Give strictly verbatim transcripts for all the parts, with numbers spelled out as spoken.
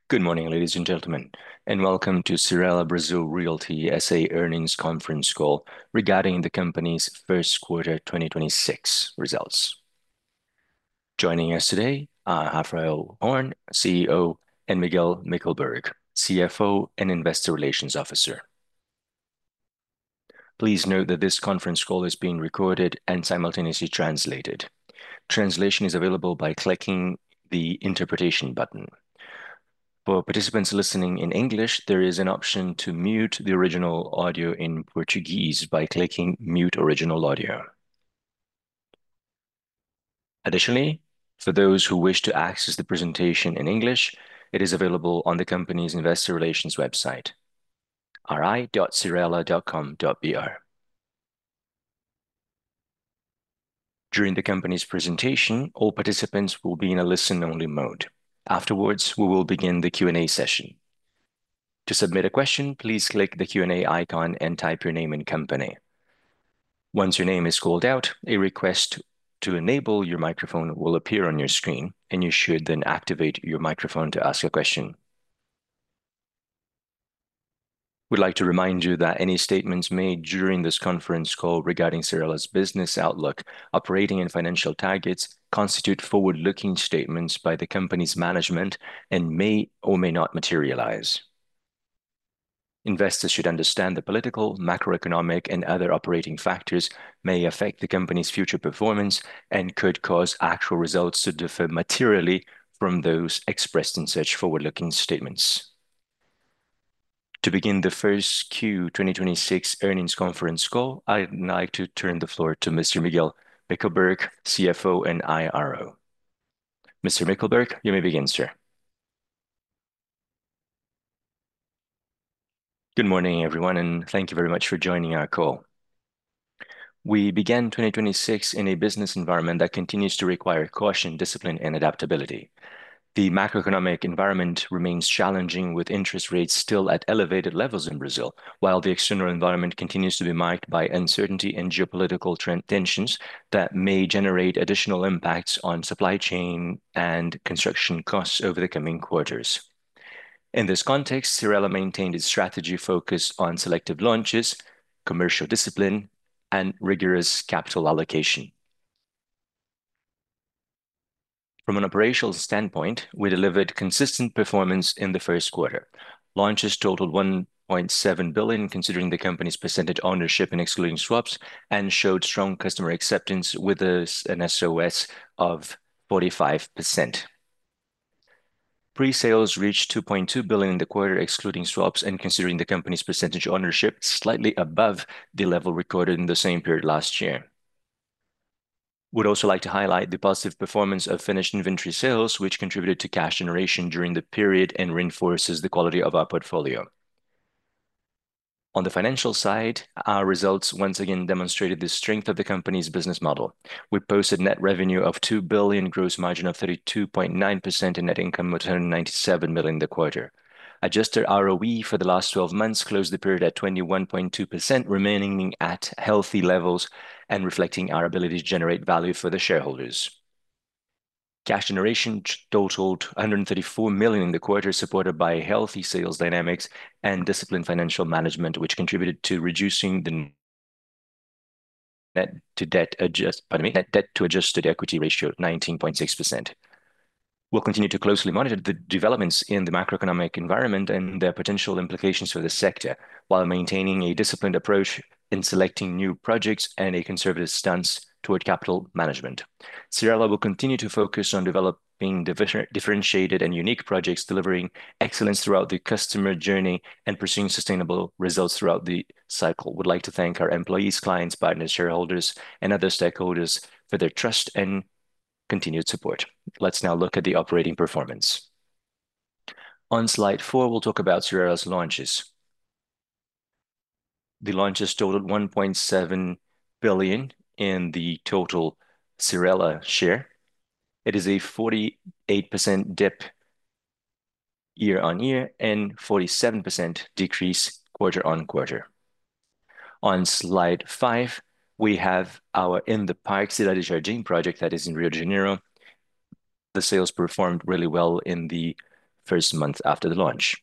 Good morning, ladies and gentlemen, and welcome to Cyrela Brazil Realty S A earnings conference call regarding the company's first quarter twenty twenty-six results. Joining us today are Rafael Horn, C E O, and Miguel Mickelberg, C F O and Investor Relations Officer. Please note that this conference call is being recorded and simultaneously translated. Translation is available by clicking the interpretation button. For participants listening in English, there is an option to mute the original audio in Portuguese by clicking Mute Original Audio. Additionally, for those who wish to access the presentation in English, it is available on the company's investor relations website, r i dot cyrela dot com dot b r. During the company's presentation, all participants will be in a listen-only mode. Afterwards, we will begin the Q and A session. To submit a question, please click the Q and A icon and type your name and company. Once your name is called out, a request to enable your microphone will appear on your screen, and you should then activate your microphone to ask a question. We'd like to remind you that any statements made during this conference call regarding Cyrela's business outlook, operating and financial targets constitute forward-looking statements by the company's management and may or may not materialize. Investors should understand that political, macroeconomic, and other operating factors may affect the company's future performance and could cause actual results to differ materially from those expressed in such forward-looking statements. To begin the first Q twenty twenty-six earnings conference call, I'd like to turn the floor to Mister Miguel Mickelberg, C F O and I R O. Mister Mickelberg, you may begin, sir. Good morning, everyone, and thank you very much for joining our call. We began twenty twenty-six in a business environment that continues to require caution, discipline, and adaptability. The macroeconomic environment remains challenging, with interest rates still at elevated levels in Brazil, while the external environment continues to be marked by uncertainty and geopolitical tensions that may generate additional impacts on supply chain and construction costs over the coming quarters. In this context, Cyrela maintained its strategy focused on selective launches, commercial discipline, and rigorous capital allocation. From an operational standpoint, we delivered consistent performance in the first quarter. Launches totaled one point seven billion, considering the company's percentage ownership and excluding swaps, and showed strong customer acceptance with an S O S of forty-five percent. Pre-sales reached two point two billion in the quarter, excluding swaps and considering the company's percentage ownership, slightly above the level recorded in the same period last year. Would also like to highlight the positive performance of finished inventory sales, which contributed to cash generation during the period and reinforces the quality of our portfolio. On the financial side, our results once again demonstrated the strength of the company's business model. We posted net revenue of two billion, gross margin of thirty-two point nine percent, and net income of two hundred ninety-seven million in the quarter. Adjusted R O E for the last twelve months closed the period at twenty-one point two percent, remaining at healthy levels and reflecting our ability to generate value for the shareholders. Cash generation totaled one hundred thirty-four million in the quarter, supported by healthy sales dynamics and disciplined financial management, which contributed to reducing the net to debt adjust, pardon me, net debt to adjusted equity ratio of nineteen point six percent. We'll continue to closely monitor the developments in the macroeconomic environment and their potential implications for the sector, while maintaining a disciplined approach in selecting new projects and a conservative stance toward capital management. Cyrela will continue to focus on developing differentiated and unique projects, delivering excellence throughout the customer journey and pursuing sustainable results throughout the cycle. Would like to thank our employees, clients, partners, shareholders, and other stakeholders for their trust and continued support. Let's now look at the operating performance. On slide four, we'll talk about Cyrela's launches. The launches totaled one point seven billion in the total Cyrela share. It is a forty-eight percent dip year-on-year and forty-seven percent decrease quarter-on-quarter. On slide five, we have our In the Park Cidade Jardim project that is in Rio de Janeiro. The sales performed really well in the first month after the launch.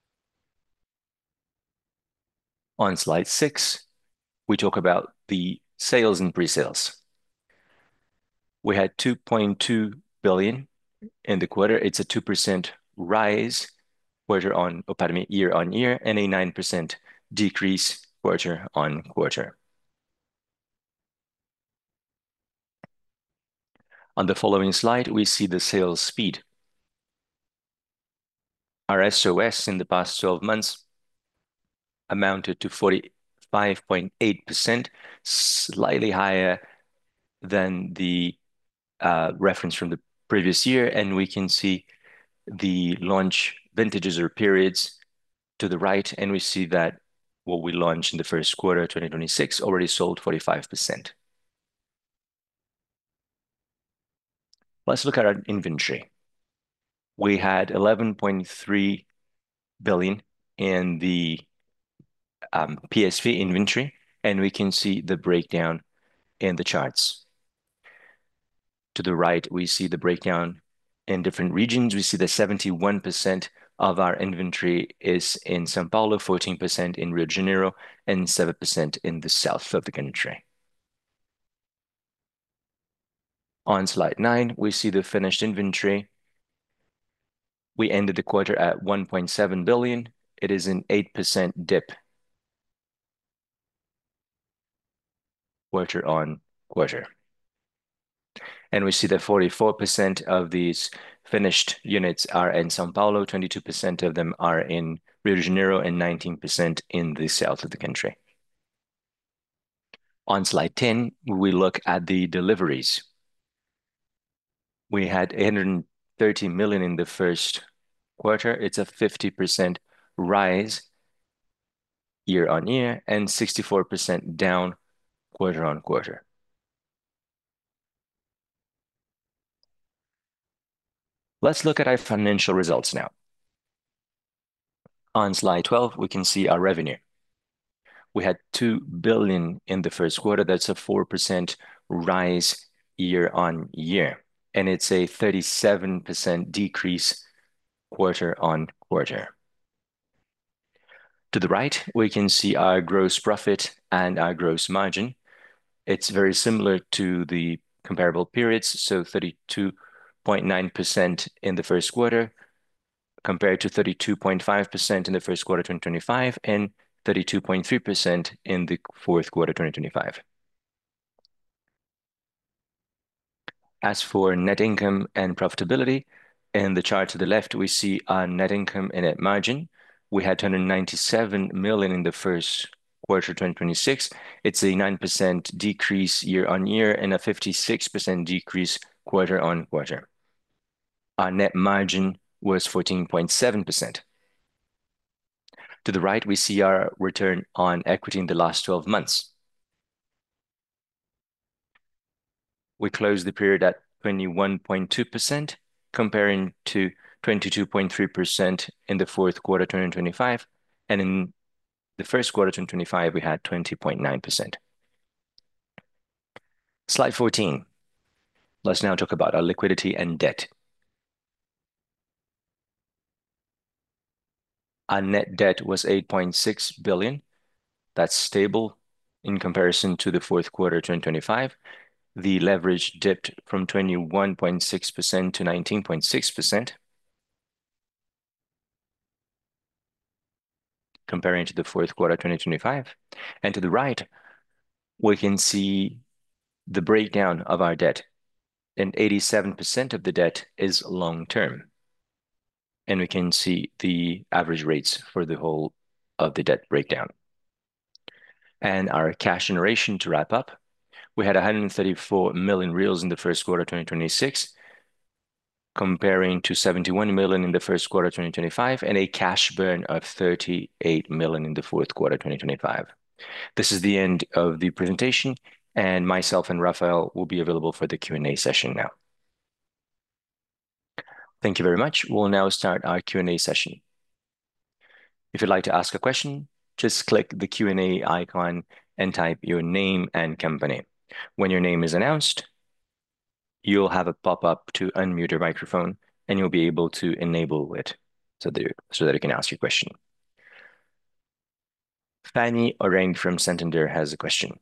On slide six, we talk about the sales and pre-sales. We had two point two billion in the quarter. It's a two percent rise quarter on, oh, pardon me, year on year, and a nine percent decrease quarter on quarter. On the following slide, we see the sales speed. Our S O S in the past twelve months amounted to forty-five point eight percent, slightly higher than the uh, reference from the previous year, and we can see the launch vintages or periods to the right, and we see that what we launched in the first quarter twenty twenty-six already sold forty-five percent. Let's look at our inventory. We had eleven point three billion in the um, P S V inventory, and we can see the breakdown in the charts. To the right, we see the breakdown in different regions. We see that seventy-one percent of our inventory is in São Paulo, fourteen percent in Rio de Janeiro, and seven percent in the south of the country. On slide nine, we see the finished inventory. We ended the quarter at one point seven billion. It is an eight percent dip quarter on quarter. And we see that forty-four percent of these finished units are in São Paulo, twenty-two percent of them are in Rio de Janeiro, and nineteen percent in the south of the country. On slide ten, we look at the deliveries. We had eight hundred thirty million in the first quarter. It's a fifty percent rise year on year and sixty-four percent down quarter on quarter. Let's look at our financial results now. On slide twelve, we can see our revenue. We had two billion in the first quarter. That's a four percent rise year on year, and it's a thirty-seven percent decrease quarter on quarter. To the right, we can see our gross profit and our gross margin. It's very similar to the comparable periods, so thirty-two point nine percent in the first quarter compared to thirty-two point five percent in the first quarter twenty twenty-five and thirty-two point three percent in the fourth quarter twenty twenty-five. As for net income and profitability, in the chart to the left, we see our net income and net margin. We had two hundred ninety-seven million in the first quarter twenty twenty-six. It's a nine percent decrease year on year and a fifty-six percent decrease quarter on quarter. Our net margin was fourteen point seven percent. To the right, we see our return on equity in the last twelve months. We closed the period at twenty-one point two percent, comparing to twenty-two point three percent in the fourth quarter twenty twenty-five, and in the first quarter twenty twenty-five, we had twenty point nine percent. Slide fourteen. Let's now talk about our liquidity and debt. Our net debt was eight point six billion. That's stable in comparison to the fourth quarter twenty twenty-five. The leverage dipped from twenty-one point six percent to nineteen point six percent. Comparing to the fourth quarter twenty twenty-five. And to the right, we can see the breakdown of our debt. And eighty-seven percent of the debt is long-term. And we can see the average rates for the whole of the debt breakdown. And our cash generation, to wrap up, we had one hundred thirty-four million reais in the first quarter twenty twenty-six, comparing to seventy-one million in the first quarter twenty twenty-five, and a cash burn of thirty-eight million in the fourth quarter twenty twenty-five. This is the end of the presentation, and myself and Rafael will be available for the Q and A session now. Thank you very much. We'll now start our Q and A session. If you'd like to ask a question, just click the Q and A icon and type your name and company. When your name is announced, you'll have a pop-up to unmute your microphone, and you'll be able to enable it. so that, so that you can ask your question. Fanny Orang from Santander has a question.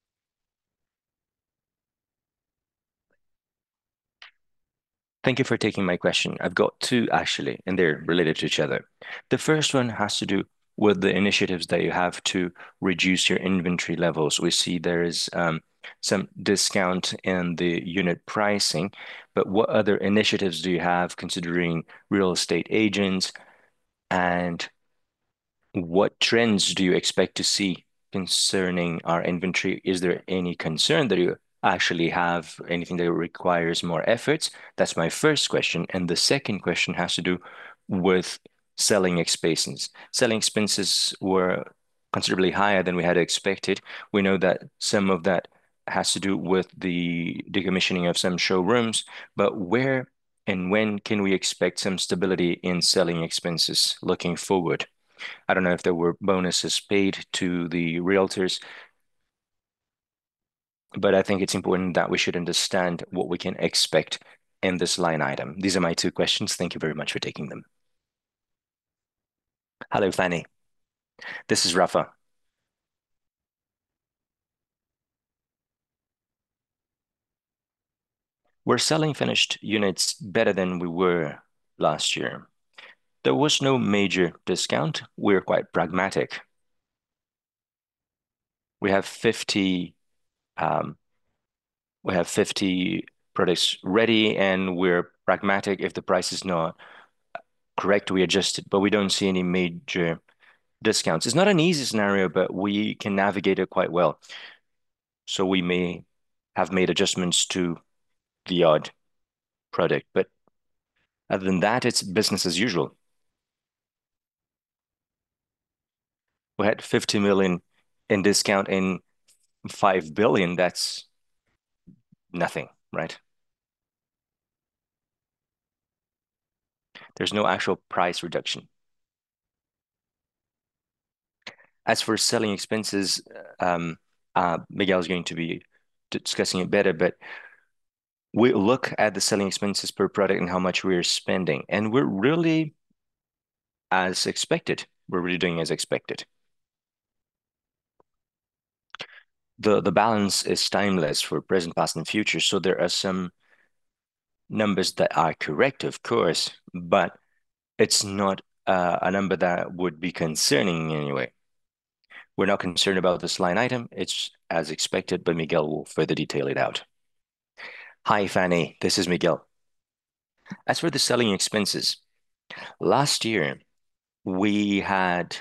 Thank you for taking my question. I've got two actually, and they're related to each other. The first one has to do with the initiatives that you have to reduce your inventory levels. We see there is um, some discount in the unit pricing, but what other initiatives do you have considering real estate agents, and what trends do you expect to see concerning our inventory? Is there any concern that you actually have anything that requires more efforts? That's my first question. And the second question has to do with selling expenses. Selling expenses were considerably higher than we had expected. We know that some of that has to do with the decommissioning of some showrooms, but where and when can we expect some stability in selling expenses looking forward? I don't know if there were bonuses paid to the realtors, but I think it's important that we should understand what we can expect in this line item. These are my two questions. Thank you very much for taking them. Hello, Fanny. This is Rafa. We're selling finished units better than we were last year. There was no major discount. We're quite pragmatic. We have fifty um, we have fifty products ready, and we're pragmatic. If the price is not correct, we adjust it, but we don't see any major discounts. It's not an easy scenario, but we can navigate it quite well. So we may have made adjustments to the odd product, but other than that, it's business as usual. We had fifty million in discount in five billion. That's nothing, right? There's no actual price reduction. As for selling expenses, um, uh, Miguel is going to be discussing it better, but we look at the selling expenses per product and how much we're spending, and we're really as expected. We're really doing as expected. The the balance is timeless for present, past, and future. So there are some numbers that are correct, of course, but it's not uh, a number that would be concerning in any way. We're not concerned about this line item. It's as expected, but Miguel will further detail it out. Hi, Fanny. This is Miguel. As for the selling expenses, last year we had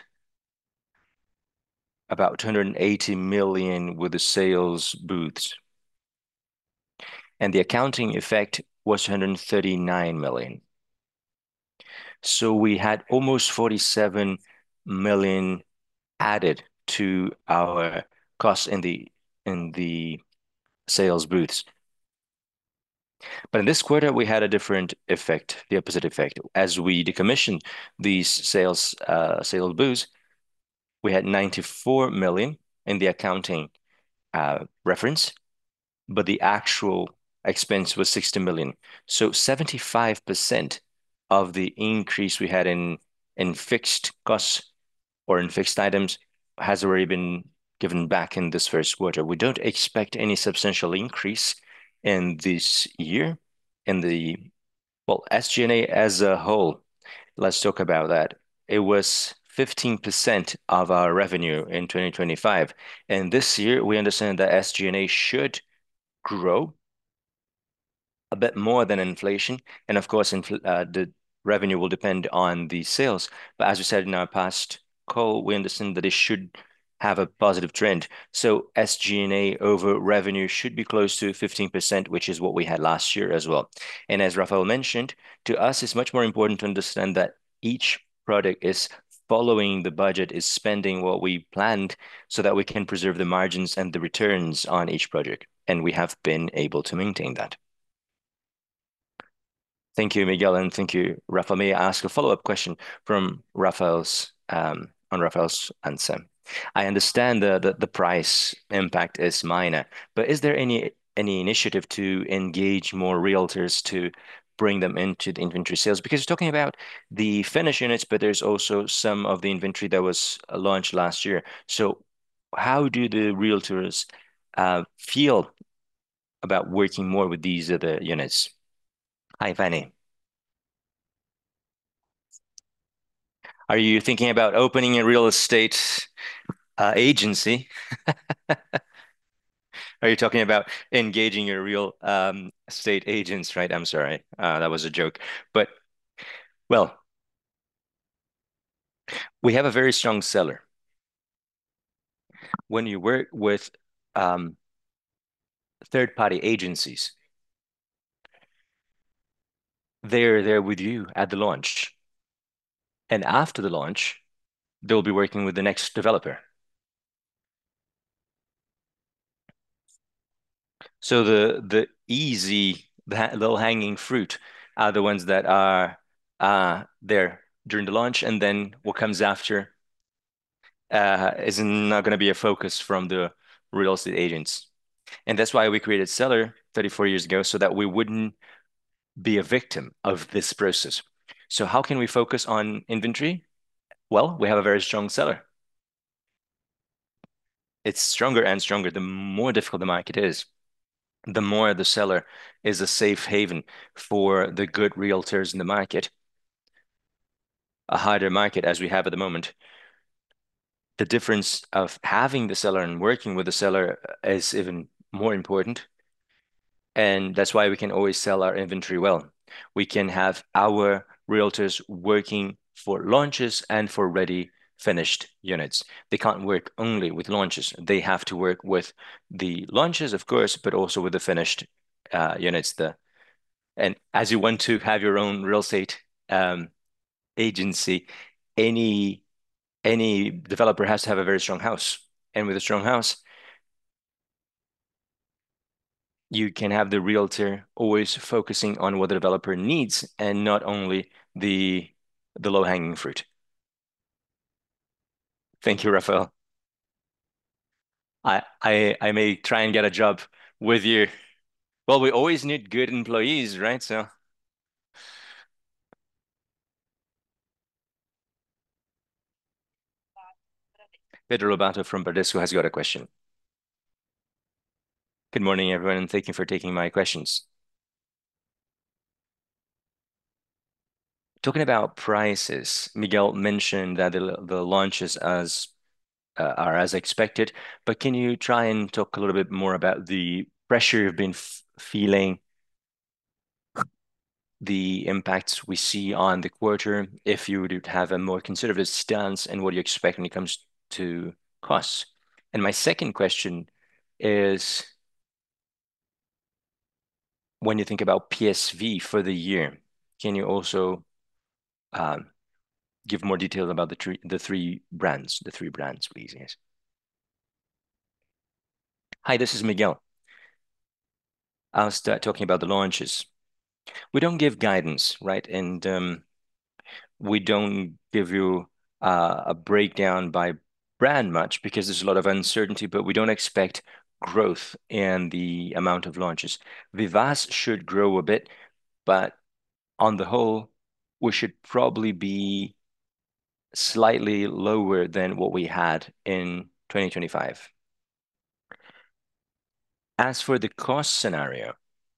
about two hundred eighty million with the sales booths, and the accounting effect was one hundred thirty-nine million. So we had almost forty-seven million added to our costs in the in the sales booths. But in this quarter, we had a different effect, the opposite effect. As we decommissioned these sales uh, sales booths, we had ninety-four million in the accounting uh, reference, but the actual expense was sixty million. So seventy-five percent of the increase we had in in fixed costs or in fixed items has already been given back in this first quarter. We don't expect any substantial increase in this year in the, well, S G and A as a whole. Let's talk about that. It was fifteen percent of our revenue in twenty twenty-five. And this year, we understand that S G and A should grow a bit more than inflation. And of course, infl uh, the revenue will depend on the sales. But as we said in our past call, we understand that it should have a positive trend. So S G and A over revenue should be close to fifteen percent, which is what we had last year as well. And as Rafael mentioned, to us, it's much more important to understand that each product is following the budget, is spending what we planned so that we can preserve the margins and the returns on each project. And we have been able to maintain that. Thank you, Miguel, and thank you, Rafa. May I ask a follow-up question from Rafael's um, on Rafael's answer? I understand the, the the price impact is minor, but is there any any initiative to engage more realtors to bring them into the inventory sales? Because you're talking about the finished units, but there's also some of the inventory that was uh, launched last year. So how do the realtors uh, feel about working more with these other units? Hi, Fanny. Are you thinking about opening a real estate uh, agency? Are you talking about engaging your real um, estate agents, right? I'm sorry, uh, that was a joke. But well, we have a very strong seller. When you work with um, third-party agencies, they're there with you at the launch. And after the launch, they'll be working with the next developer. So the the easy, the low hanging fruit are the ones that are uh, there during the launch, and then what comes after uh, is not going to be a focus from the real estate agents. And that's why we created Seller thirty-four years ago, so that we wouldn't be a victim of this process. So how can we focus on inventory? Well, we have a very strong seller. It's stronger and stronger the more difficult the market is. The more the seller is a safe haven for the good realtors in the market, a harder market as we have at the moment. The difference of having the seller and working with the seller is even more important. And that's why we can always sell our inventory well. We can have our realtors working for launches and for ready finished units. They can't work only with launches. They have to work with the launches, of course, but also with the finished uh, units. The and as you want to have your own real estate um, agency, any any developer has to have a very strong house. And with a strong house, you can have the realtor always focusing on what the developer needs and not only the the low-hanging fruit. Thank you, Rafael. I, I I may try and get a job with you. Well, we always need good employees, right? So Pedro Lobato from Bradesco has got a question. Good morning, everyone, and thank you for taking my questions. Talking about prices, Miguel mentioned that the the launches as uh, are as expected, but can you try and talk a little bit more about the pressure you've been f feeling, the impacts we see on the quarter, if you would have a more conservative stance, and what do you expect when it comes to costs? And my second question is, when you think about P S V for the year, can you also um, give more details about the three the three brands, the three brands, please? Yes. Hi, this is Miguel. I'll start talking about the launches. We don't give guidance, right? And um, we don't give you uh, a breakdown by brand much because there's a lot of uncertainty, but we don't expect growth in the amount of launches. Vivaz should grow a bit, but on the whole, we should probably be slightly lower than what we had in twenty twenty-five. As for the cost scenario,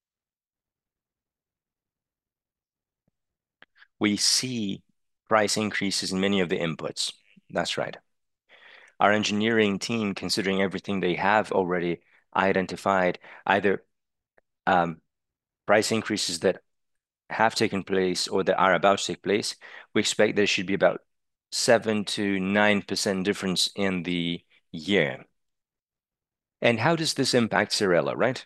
we see price increases in many of the inputs. That's right. Our engineering team, considering everything they have already identified, either um, price increases that have taken place or that are about to take place, we expect there should be about seven to nine percent difference in the year. And how does this impact Cyrela, right?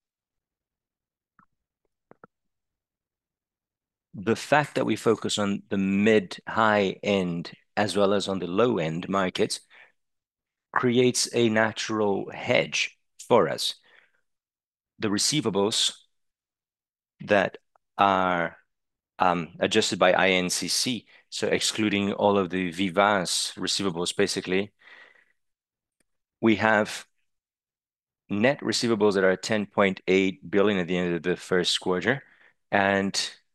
The fact that we focus on the mid high end as well as on the low end markets creates a natural hedge for us. The receivables that are um, adjusted by I N C C, so excluding all of the Vivaz receivables, basically, we have net receivables that are ten point eight billion at the end of the first quarter, and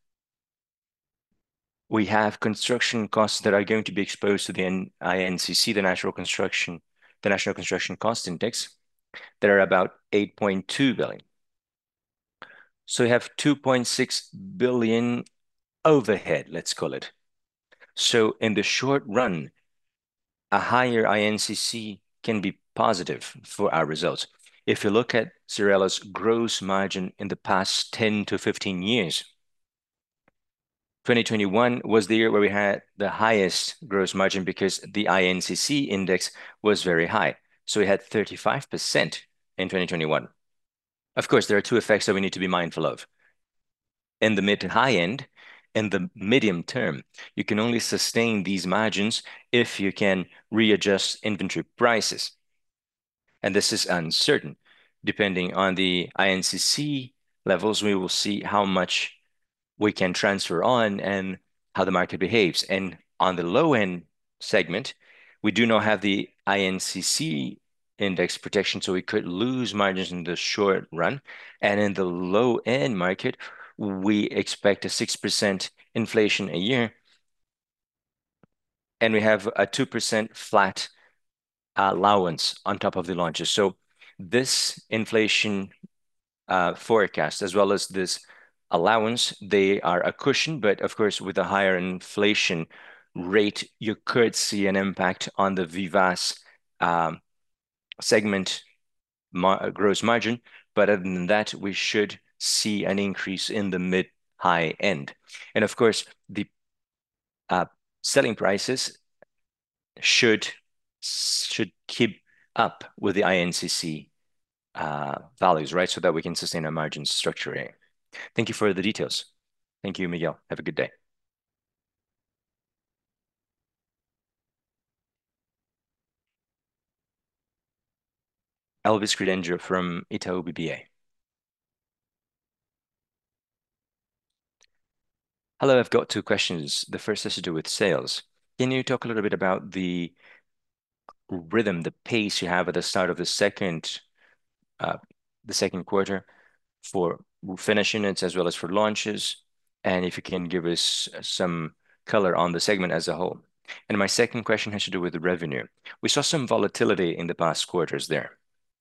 We have construction costs that are going to be exposed to the I N C C, the National Construction, the National Construction Cost Index, that are about eight point two billion. So we have two point six billion overhead, let's call it. So in the short run, a higher I N C C can be positive for our results. If you look at Cyrela's gross margin in the past ten to fifteen years, twenty twenty-one was the year where we had the highest gross margin because the I N C C index was very high. So we had thirty-five percent in twenty twenty-one. Of course, there are two effects that we need to be mindful of. In the mid to high end, in the medium term, you can only sustain these margins if you can readjust inventory prices. And this is uncertain. Depending on the I N C C levels, we will see how much we can transfer on and how the market behaves. And on the low end segment, we do not have the I N C C index protection, so we could lose margins in the short run. And in the low end market, we expect a six percent inflation a year, and we have a two percent flat allowance on top of the launches. So this inflation uh, forecast, as well as this allowance, they are a cushion, but of course, with a higher inflation rate, you could see an impact on the Vivaz um, segment mar gross margin. But other than that, we should see an increase in the mid-high end. And of course, the uh, selling prices should should keep up with the I N C C uh, values, right? So that we can sustain our margins structurally. Thank you for the details. Thank you, Miguel. Have a good day. Elvis Credendio from Itaú B B A. Hello, I've got two questions. The first has to do with sales. Can you talk a little bit about the rhythm, the pace you have at the start of the second uh, the second quarter for finish units as well as for launches, and if you can give us some color on the segment as a whole. And my second question has to do with the revenue. We saw some volatility in the past quarters there.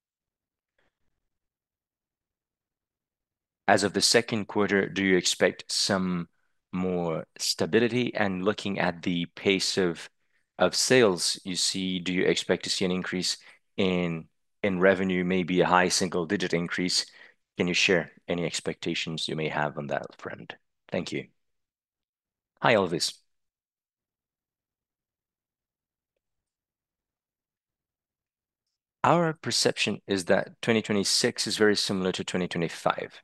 As of the second quarter, do you expect some more stability? And looking at the pace of of sales, you see, do you expect to see an increase in in revenue, maybe a high single-digit increase? Can you share any expectations you may have on that front? Thank you. Hi, Elvis. Our perception is that twenty twenty-six is very similar to twenty twenty-five.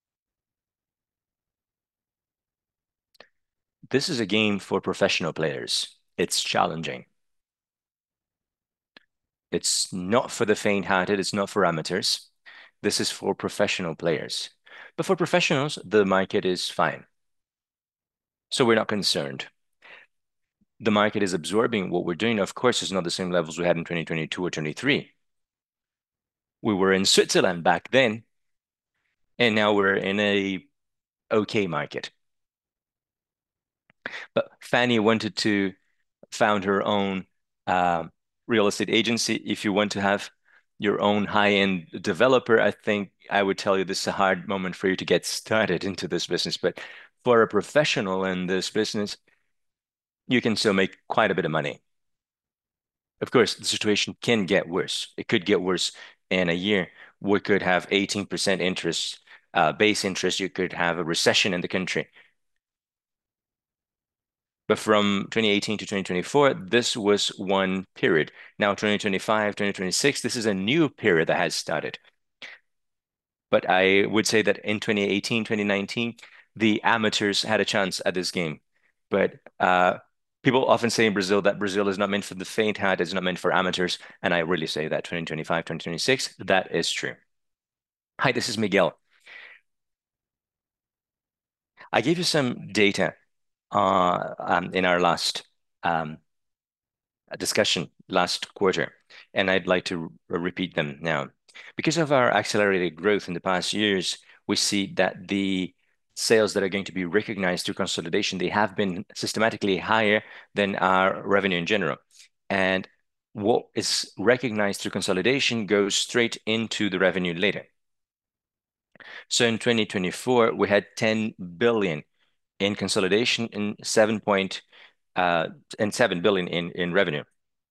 This is a game for professional players. It's challenging. It's not for the faint-hearted, it's not for amateurs. This is for professional players. But for professionals, the market is fine. So we're not concerned. The market is absorbing what we're doing. Of course, it's not the same levels we had in twenty twenty-two or twenty-three. We were in Switzerland back then, and now we're in a okay market. But Fanny wanted to found her own um, real estate agency. If you want to have your own high-end developer, I think I would tell you this is a hard moment for you to get started into this business. But for a professional in this business, you can still make quite a bit of money. Of course, the situation can get worse. It could get worse in a year. We could have eighteen percent interest, uh, base interest. You could have a recession in the country. But from twenty eighteen to twenty twenty-four, this was one period. Now, twenty twenty-five, twenty twenty-six, this is a new period that has started. But I would say that in twenty eighteen, twenty nineteen, the amateurs had a chance at this game. But uh, people often say in Brazil that Brazil is not meant for the faint-hearted, it's not meant for amateurs. And I really say that twenty twenty-five, twenty twenty-six, that is true. Hi, this is Miguel. I gave you some data uh, um, in our last um, discussion last quarter, and I'd like to re repeat them now. Because of our accelerated growth in the past years, we see that the sales that are going to be recognized through consolidation, they have been systematically higher than our revenue in general. And what is recognized through consolidation goes straight into the revenue later. So in twenty twenty-four, we had ten billion in consolidation and seven point uh, and seven billion in, in revenue.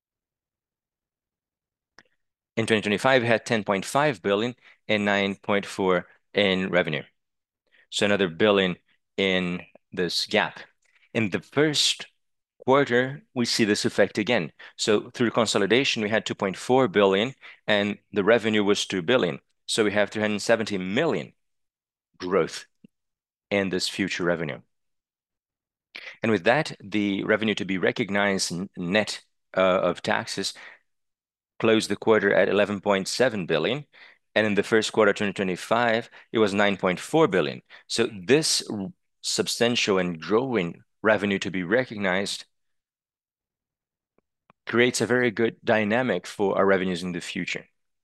In twenty twenty-five, we had ten point five billion and nine point four in revenue. So another billion in this gap. In the first quarter, we see this effect again. So through consolidation, we had two point four billion and the revenue was two billion. So we have three hundred seventy million growth in this future revenue. And with that, the revenue to be recognized net uh, of taxes closed the quarter at eleven point seven billion, and in the first quarter twenty twenty-five, it was nine point four billion. So this substantial and growing revenue to be recognized creates a very good dynamic for our revenues in the future.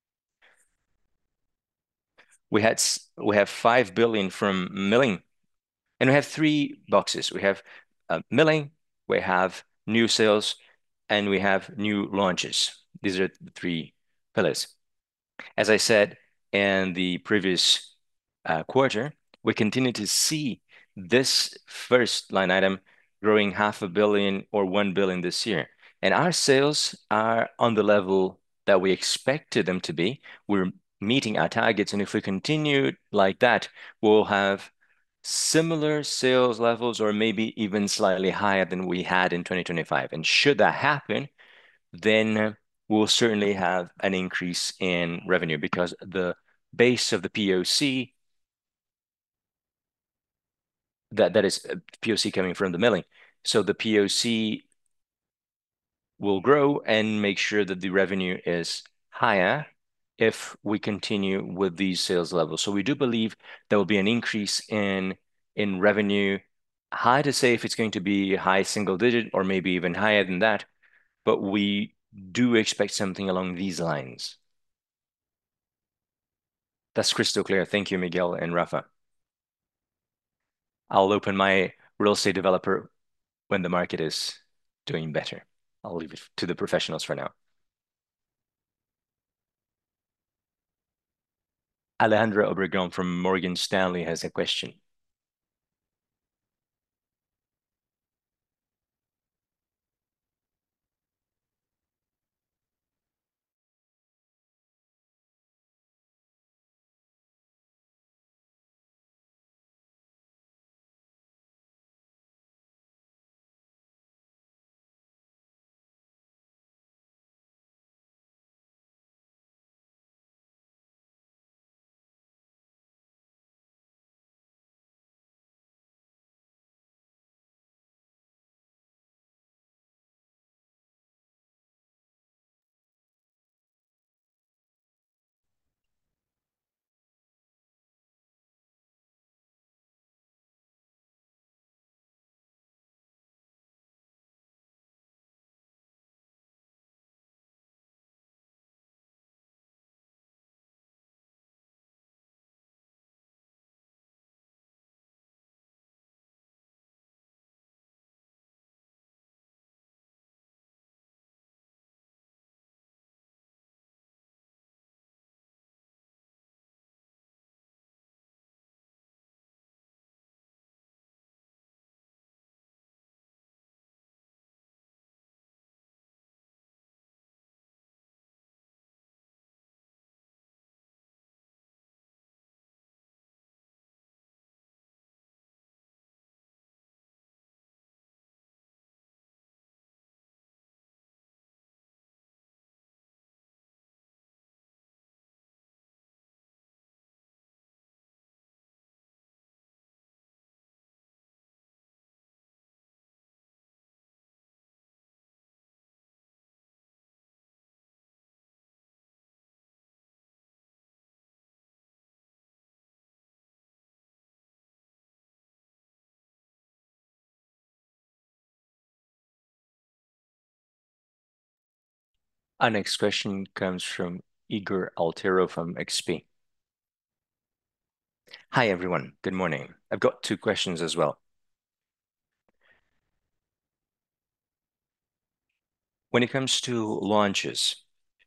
We had we have five billion from milling, and we have three boxes. We have uh, milling, we have new sales, and we have new launches. These are the three pillars. As I said in the previous uh, quarter, we continue to see this first line item growing half a billion or one billion this year. And our sales are on the level that we expected them to be. We're meeting our targets, and if we continue like that, we'll have similar sales levels or maybe even slightly higher than we had in twenty twenty-five. And should that happen, then we'll certainly have an increase in revenue because the base of the P O C that that is uh, P O C coming from the milling. So the P O C will grow and make sure that the revenue is higher if we continue with these sales levels. So we do believe there will be an increase in in revenue. Hard to say if it's going to be high single digit or maybe even higher than that, but we do expect something along these lines. That's crystal clear. Thank you, Miguel and Rafa. I'll open my real estate developer when the market is doing better. I'll leave it to the professionals for now. Alejandra Obregon from Morgan Stanley has a question. Our next question comes from Igor Altero from X P. Hi, everyone. Good morning. I've got two questions as well. When it comes to launches,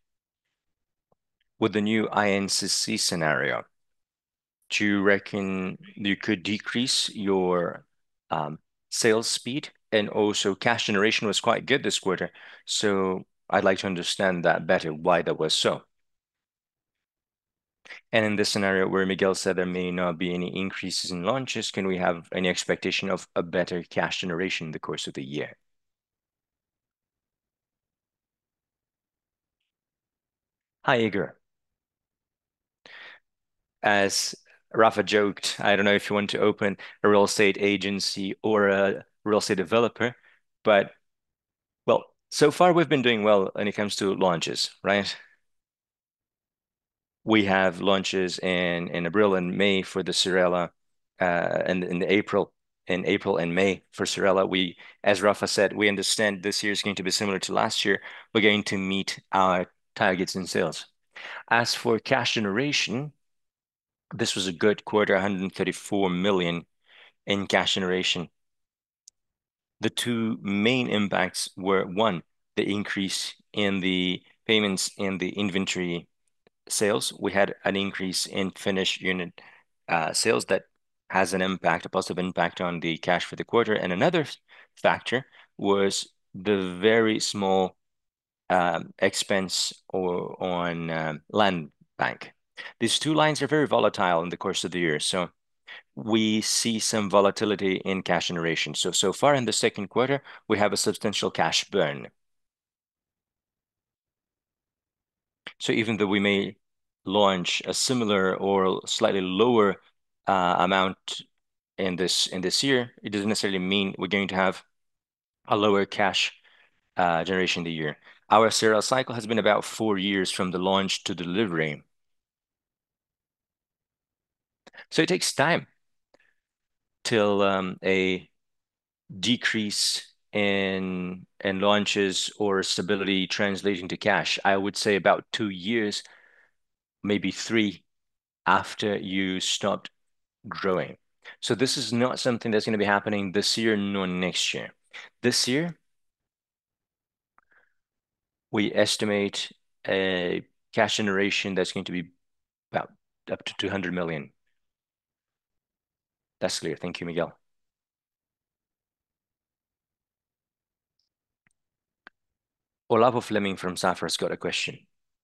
with the new I N C C scenario, do you reckon you could decrease your um, sales speed? And also, cash generation was quite good this quarter. So I'd like to understand that better, why that was so. And in this scenario where Miguel said there may not be any increases in launches, can we have any expectation of a better cash generation in the course of the year? Hi, Igor. As Rafa joked, I don't know if you want to open a real estate agency or a real estate developer, but well, so far we've been doing well when it comes to launches, right? We have launches in in April and May for the Cirela, uh, and in the April in April and May for Cirela. We, as Rafa said, we understand this year is going to be similar to last year. We're going to meet our targets in sales. As for cash generation, this was a good quarter, one hundred thirty-four million in cash generation. The two main impacts were, one, the increase in the payments in the inventory sales. We had an increase in finished unit uh, sales that has an impact, a positive impact on the cash for the quarter. And another factor was the very small um, expense or on um, land bank. These two lines are very volatile in the course of the year. So we see some volatility in cash generation. So, so far in the second quarter, we have a substantial cash burn. So even though we may launch a similar or slightly lower uh, amount in this in this year, it doesn't necessarily mean we're going to have a lower cash uh, generation the year. Our serial cycle has been about four years from the launch to delivery. So it takes time till um, a decrease in in launches or stability translating to cash. I would say about two years, maybe three after you stopped growing. So this is not something that's going to be happening this year nor next year. This year, we estimate a cash generation that's going to be about up to two hundred million. That's clear. Thank you, Miguel. Olavo Fleming from Safra's got a question.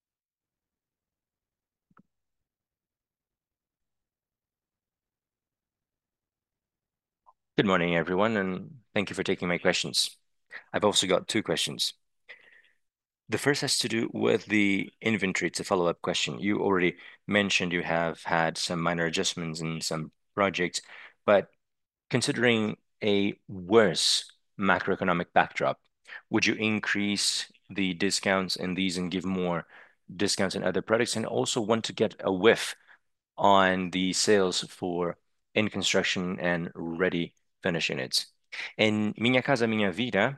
Good morning, everyone, and thank you for taking my questions. I've also got two questions. The first has to do with the inventory. It's a follow-up question. You already mentioned you have had some minor adjustments in some projects, but considering a worse macroeconomic backdrop, would you increase the discounts in these and give more discounts in other products, and also want to get a whiff on the sales for in construction and ready finish units? In Minha Casa Minha Vida,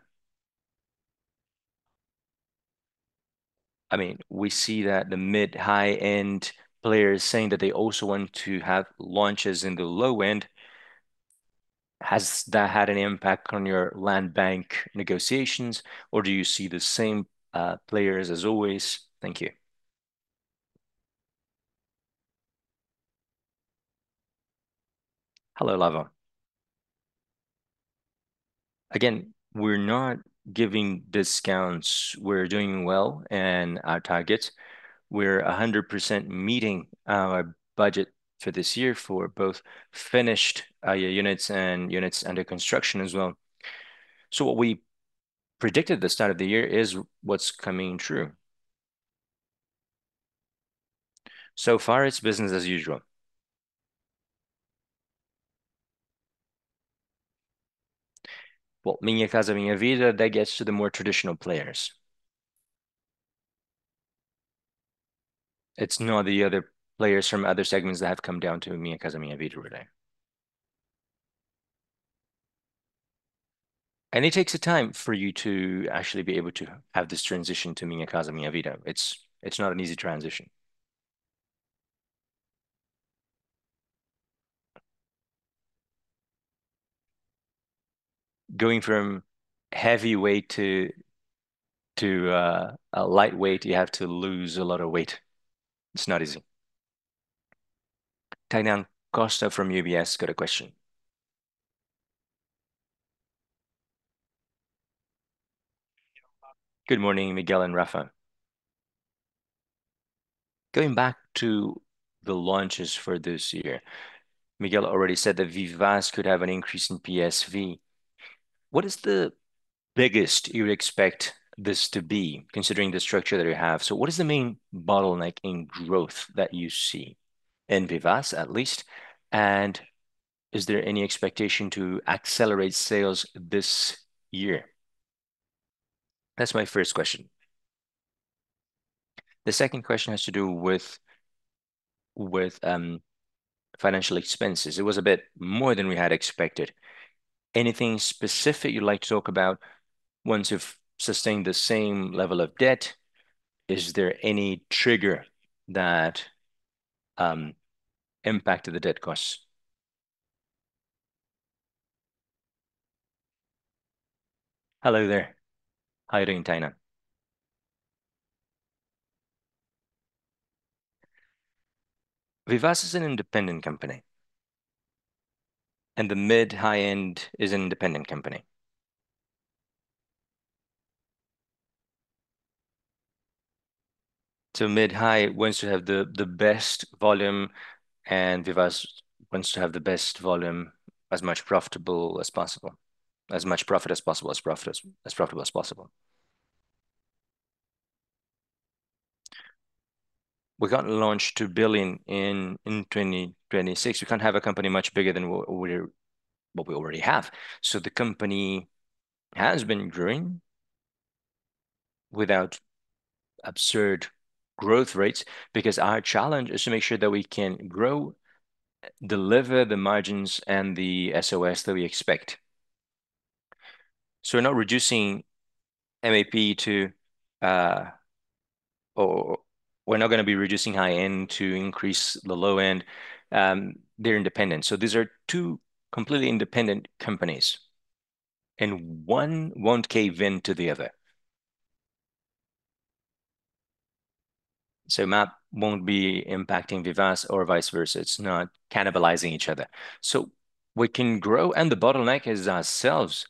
I mean, we see that the mid high end players saying that they also want to have launches in the low end. Has that had an impact on your land bank negotiations, or do you see the same uh, players as always? Thank you. Hello, Lava. Again, we're not giving discounts. We're doing well and our targets. We're one hundred percent meeting our budget for this year for both finished uh, units and units under construction as well. So what we predicted at the start of the year is what's coming true. So far, it's business as usual. Well, Minha Casa Minha Vida, that gets to the more traditional players. It's not the other players from other segments that have come down to Minha Casa Minha Vida really. And it takes a time for you to actually be able to have this transition to Minha Casa Minha Vida. It's it's not an easy transition. going from heavyweight to to uh, a lightweight, you have to lose a lot of weight. It's not easy. Tainan Costa from U B S got a question. Good morning, Miguel and Rafa. Going back to the launches for this year, Miguel already said that Vivaz could have an increase in P S V. What is the biggest you would expect this to be, considering the structure that you have? So what is the main bottleneck in growth that you see in Vivaz, at least? And is there any expectation to accelerate sales this year? That's my first question. The second question has to do with with um, financial expenses. It was a bit more than we had expected. Anything specific you'd like to talk about once you've sustained the same level of debt? Is there any trigger that um, impacted the debt costs? Hello there. How are you doing, Taina? Vivas is an independent company, and the mid high end is an independent company. So mid high wants to have the the best volume, and Vivas wants to have the best volume as much profitable as possible, as much profit as possible, as profit as, as profitable as possible. We can't launch two billion in in twenty twenty-six. We can't have a company much bigger than what we're what we already have. So the company has been growing without absurd growth rates because our challenge is to make sure that we can grow, deliver the margins and the S O S that we expect. So we're not reducing M A P to, uh, or we're not going to be reducing high end to increase the low end. Um, they're independent. So these are two completely independent companies, and one won't cave in to the other. So M A P won't be impacting Vivas or vice versa. It's not cannibalizing each other. So we can grow, and the bottleneck is ourselves.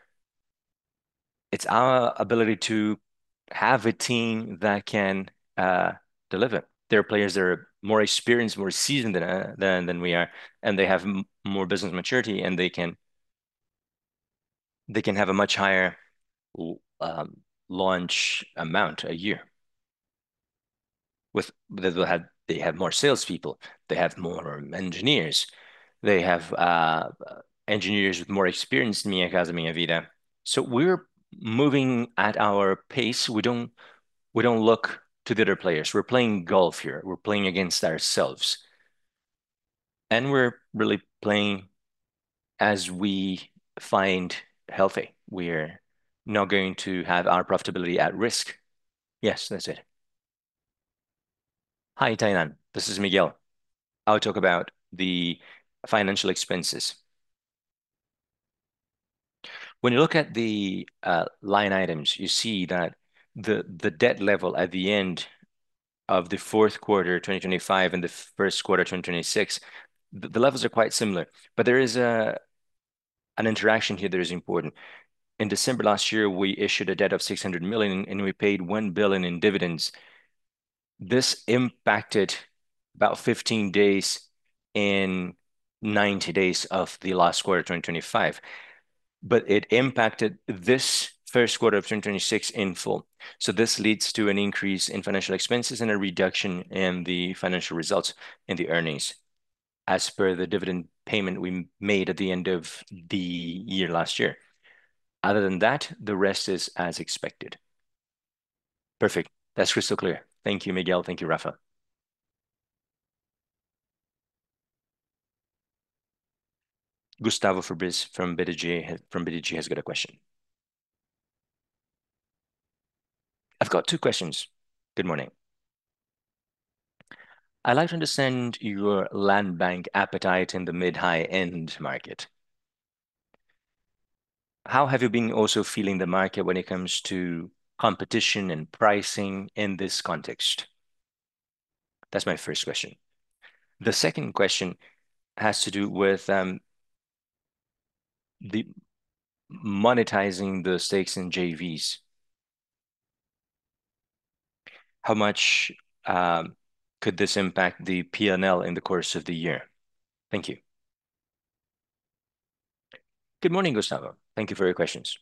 It's our ability to have a team that can uh, deliver. There are players that are more experienced, more seasoned than uh, than than we are, and they have m more business maturity, and they can they can have a much higher um, launch amount a year. With they will have they have more salespeople, they have more engineers, they have uh, engineers with more experience in Minha Casa Minha Vida. So we're moving at our pace. We don't we don't look to the other players. We're playing golf here. We're playing against ourselves, and we're really playing as we find healthy. We're not going to have our profitability at risk. Yes, that's it. Hi, Tainan. This is Miguel. I'll talk about the financial expenses. When you look at the uh, line items, you see that the the debt level at the end of the fourth quarter twenty twenty-five and the first quarter twenty twenty-six, the, the levels are quite similar, but there is a an interaction here that is important. In December last year, we issued a debt of six hundred million and we paid one billion in dividends. This impacted about fifteen days in ninety days of the last quarter twenty twenty-five, but it impacted this first quarter of twenty twenty-six in full. So this leads to an increase in financial expenses and a reduction in the financial results in the earnings as per the dividend payment we made at the end of the year last year. Other than that, the rest is as expected. Perfect. That's crystal clear. Thank you, Miguel. Thank you, Rafa. Gustavo Fabris from B D G from B D G has got a question. I've got two questions. Good morning. I'd like to understand your land bank appetite in the mid-high end market. how have you been also feeling the market when it comes to competition and pricing in this context? That's my first question. The second question has to do with um, the monetizing the stakes in J Vs. How much um, could this impact the P and L in the course of the year? Thank you. Good morning, Gustavo. Thank you for your questions.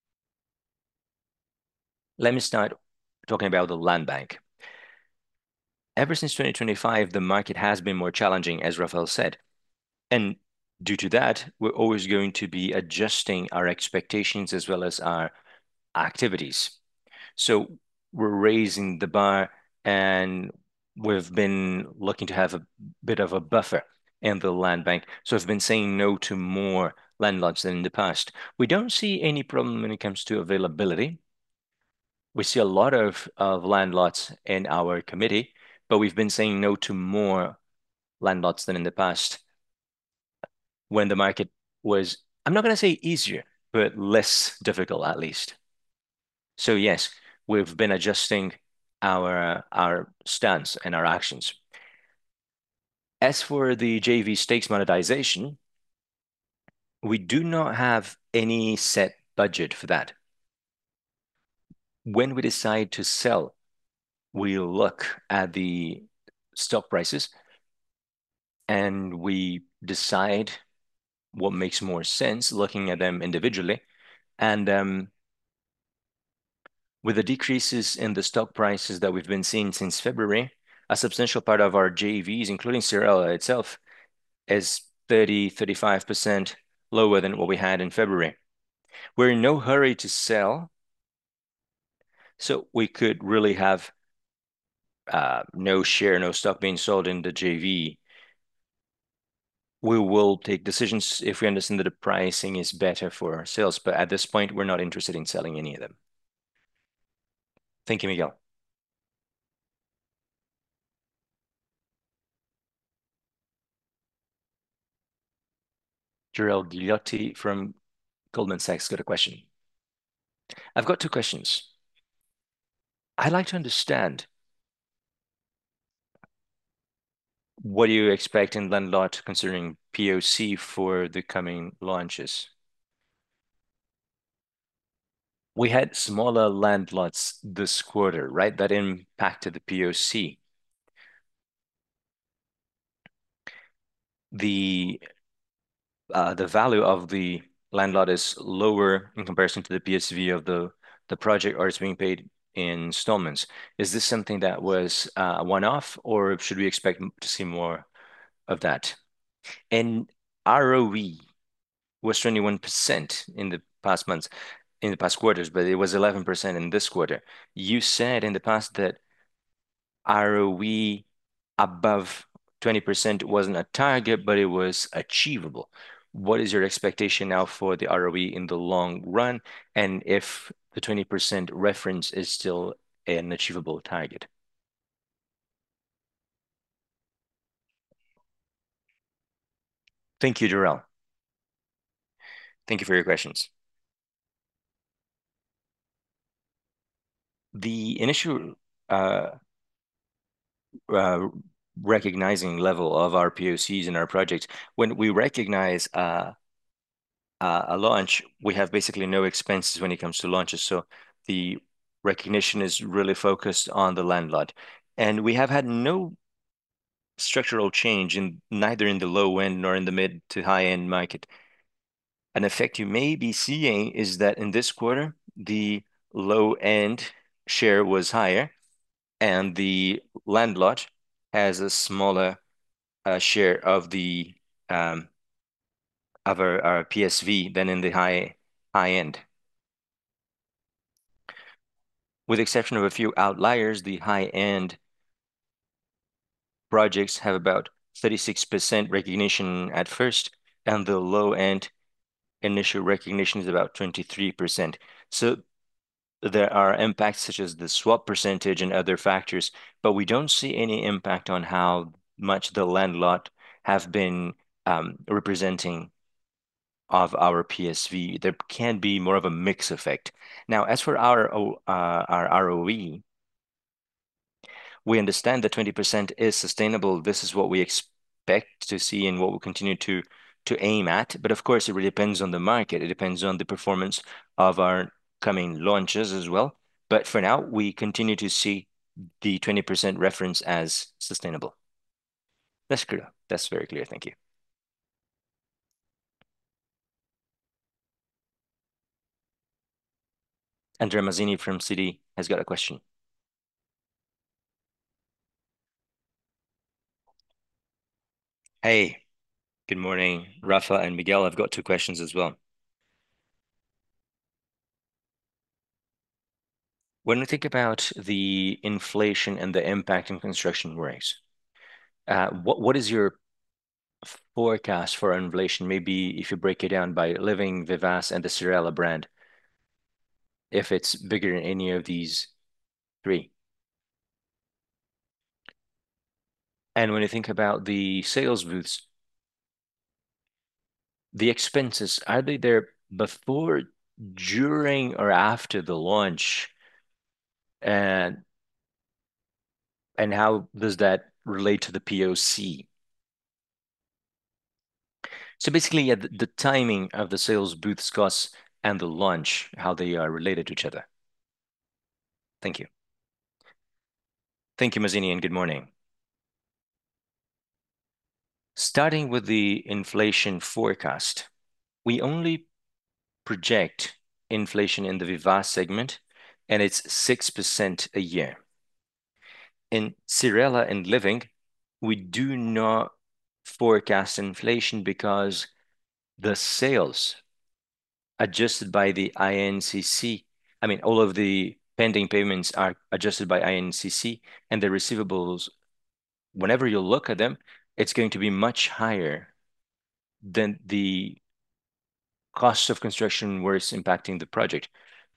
Let me start talking about the land bank. Ever since twenty twenty-five, the market has been more challenging, as Rafael said. And due to that, we're always going to be adjusting our expectations as well as our activities. So we're raising the bar, and we've been looking to have a bit of a buffer in the land bank. So I've been saying no to more landlords than in the past. We don't see any problem when it comes to availability. We see a lot of, of landlords in our committee, but we've been saying no to more landlords than in the past when the market was, I'm not going to say easier, but less difficult at least. So yes, we've been adjusting our our stance and our actions. As for the J V stakes monetization, we do not have any set budget for that. When we decide to sell, we look at the stock prices and we decide what makes more sense, looking at them individually. And um, with the decreases in the stock prices that we've been seeing since February, a substantial part of our J Vs, including Cyrela itself, is thirty, thirty-five percent lower than what we had in February. We're in no hurry to sell, so we could really have uh, no share, no stock being sold in the J V. We will take decisions if we understand that the pricing is better for sales, but at this point, we're not interested in selling any of them. Thank you, Miguel. Jorel Guillotti from Goldman Sachs got a question. I've got two questions. I'd like to understand, what do you expect in Landlord considering P O C for the coming launches? We had smaller land lots this quarter, right? That impacted the P O C. The uh, the value of the land lot is lower in comparison to the P S V of the the project, or it's being paid in installments. Is this something that was uh, a one-off, or should we expect to see more of that? And R O E was twenty-one percent in the past months, in the past quarters, but it was eleven percent in this quarter. You said in the past that R O E above twenty percent wasn't a target, but it was achievable. What is your expectation now for the R O E in the long run? And if the twenty percent reference is still an achievable target? Thank you, Jarrell. Thank you for your questions. The initial uh, uh, recognizing level of our P O Cs and our projects, when we recognize uh, uh, a launch, we have basically no expenses when it comes to launches. So the recognition is really focused on the landlord. And we have had no structural change in neither in the low end nor in the mid to high end market. An effect you may be seeing is that in this quarter, the low end share was higher and the landlord has a smaller uh, share of the um, of our, our P S V than in the high high end. With the exception of a few outliers, the high-end projects have about thirty-six percent recognition at first, and the low-end initial recognition is about twenty-three percent. So there are impacts such as the swap percentage and other factors, but we don't see any impact on how much the landlord have been um, representing of our P S V. There can be more of a mix effect. Now, as for our O- uh, our R O E, we understand that twenty percent is sustainable. This is what we expect to see and what we'll continue to to aim at. But of course, it really depends on the market. It depends on the performance of our coming launches as well. But for now, we continue to see the twenty percent reference as sustainable. That's clear. That's very clear. Thank you. Andrea Mazzini from Citi has got a question. Hey, good morning, Rafa and Miguel. I've got two questions as well. When we think about the inflation and the impact in construction works, uh, what what is your forecast for inflation? Maybe if you break it down by Living, Vivas, and the Cirela brand, if it's bigger in any of these three. And when you think about the sales booths, the expenses, are they there before, during, or after the launch? And and how does that relate to the P O C? So basically, yeah, the, the timing of the sales booths costs and the launch, how they are related to each other. Thank you. Thank you, Mazzini, and good morning. Starting with the inflation forecast, we only project inflation in the Vivas segment, and it's six percent a year. In Cirela and Living, we do not forecast inflation because the sales adjusted by the I N C C. I mean, all of the pending payments are adjusted by I N C C, and the receivables, whenever you look at them, it's going to be much higher than the cost of construction works impacting the project.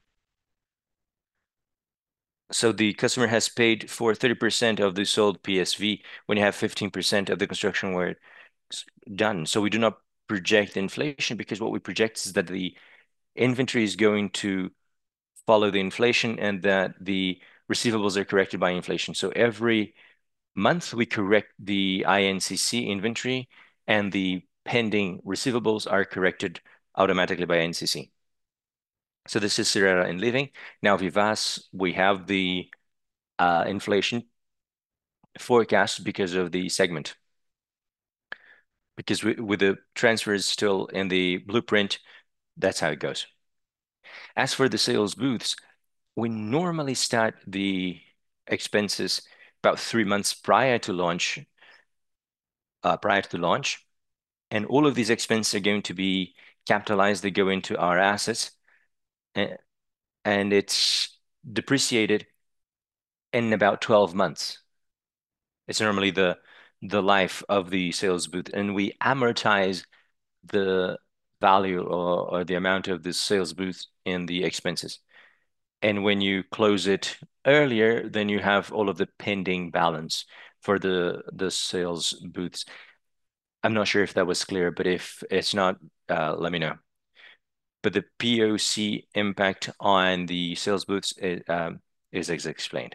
So the customer has paid for thirty percent of the sold P S V when you have fifteen percent of the construction work done. So we do not project inflation because what we project is that the inventory is going to follow the inflation and that the receivables are corrected by inflation. So every month we correct the I N C C inventory and the pending receivables are corrected automatically by I N C C. So this is Cirela and Living. Now Vivas, we have the uh, inflation forecast because of the segment. Because we, with the transfers still in the blueprint, that's how it goes. As for the sales booths, we normally start the expenses about three months prior to launch, uh, prior to the launch, and all of these expenses are going to be capitalized. They go into our assets, and, and it's depreciated in about twelve months. It's normally the the life of the sales booth, and we amortize the value or, or the amount of the sales booth in the expenses. And when you close it earlier, then you have all of the pending balance for the the sales booths. I'm not sure if that was clear, but if it's not, uh, let me know. But the P O C impact on the sales booths is, um, is as explained.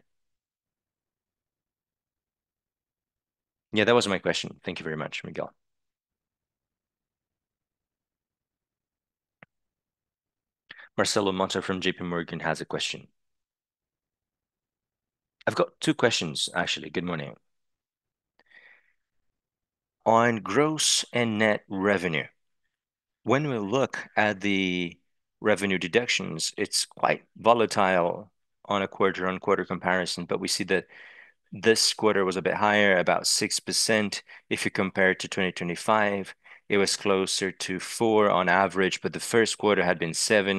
Yeah, that was my question. Thank you very much, Miguel. Marcelo Motta from J P Morgan has a question. I've got two questions, actually. Good morning. On gross and net revenue, when we look at the revenue deductions, it's quite volatile on a quarter-on-quarter comparison, but we see that this quarter was a bit higher, about six percent. If you compare it to twenty twenty-five, it was closer to four on average, but the first quarter had been seven.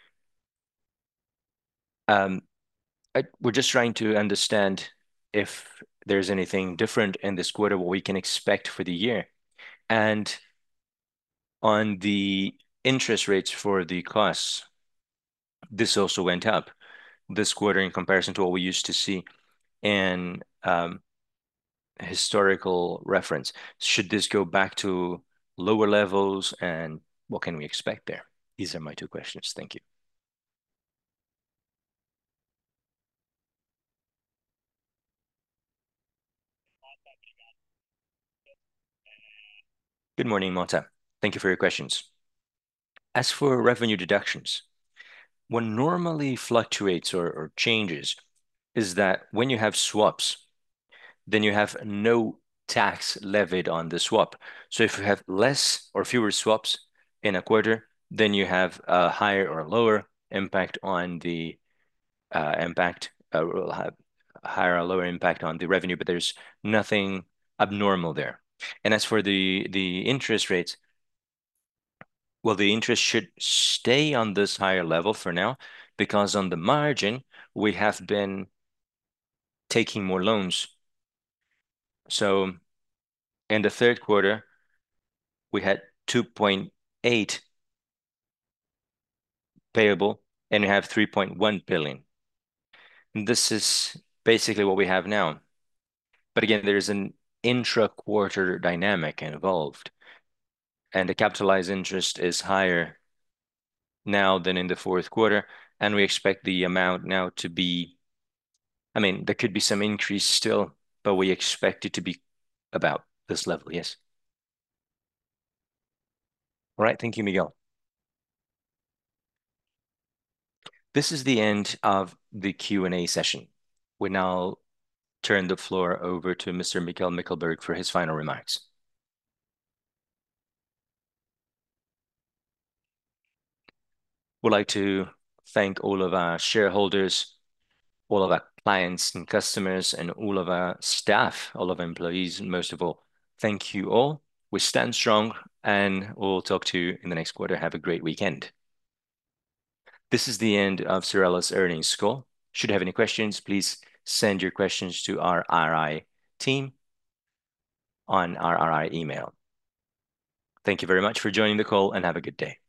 Um, I, we're just trying to understand if there's anything different in this quarter, what we can expect for the year. And on the interest rates for the costs, this also went up this quarter in comparison to what we used to see in um, historical reference. Should this go back to lower levels? And what can we expect there? These are my two questions. Thank you. Good morning, Mota. Thank you for your questions. As for revenue deductions, what normally fluctuates or, or changes is that when you have swaps, then you have no tax levied on the swap. So if you have less or fewer swaps in a quarter, then you have a higher or lower impact on the uh, impact, uh, will have higher or lower impact on the revenue, but there's nothing abnormal there. And as for the the interest rates, well, the interest should stay on this higher level for now, because on the margin, we have been taking more loans. So in the third quarter, we had two point eight payable, and we have three point one billion. And this is basically what we have now. But again, there's an intra-quarter dynamic involved, and the capitalized interest is higher now than in the fourth quarter, and we expect the amount now to be, I mean, there could be some increase still, but we expect it to be about this level, yes. All right, thank you, Miguel. This is the end of the Q and A session. We now turn the floor over to Mister Miguel Mickelberg for his final remarks. Would like to thank all of our shareholders, all of our clients and customers, and all of our staff, all of our employees, and most of all, thank you all. We stand strong, and we'll talk to you in the next quarter. Have a great weekend. This is the end of Cyrela's earnings call. Should you have any questions, please send your questions to our R I team on our R I email. Thank you very much for joining the call, and have a good day.